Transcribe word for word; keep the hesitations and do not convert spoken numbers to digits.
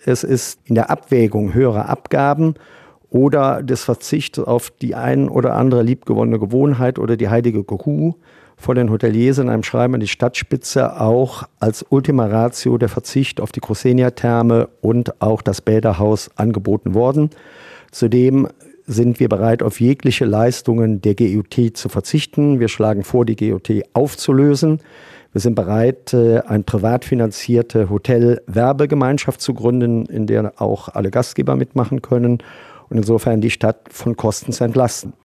es ist in der Abwägung höherer Abgaben oder des Verzichts auf die ein oder andere liebgewonnene Gewohnheit oder die heilige Kuh von den Hoteliers in einem Schreiben an die Stadtspitze auch als Ultima Ratio der Verzicht auf die Crosenia-Therme und auch das Bäderhaus angeboten worden. Zudem sind wir bereit, auf jegliche Leistungen der G U T zu verzichten. Wir schlagen vor, die G U T aufzulösen. Wir sind bereit, eine privat finanzierte Hotel-Werbegemeinschaft zu gründen, in der auch alle Gastgeber mitmachen können und insofern die Stadt von Kosten zu entlasten.